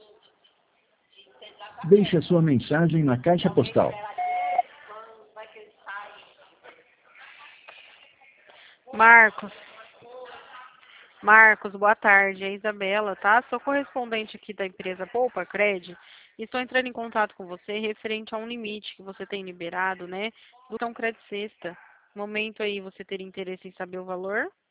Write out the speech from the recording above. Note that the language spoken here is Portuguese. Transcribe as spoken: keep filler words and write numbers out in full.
Deixe a sua mensagem na caixa postal. Marcos. Marcos, boa tarde. É a Isabela, tá? Sou correspondente aqui da empresa Poupa Cred e estou entrando em contato com você referente a um limite que você tem liberado, né? Do cartão Cred Sexta. No momento aí, você teria interesse em saber o valor?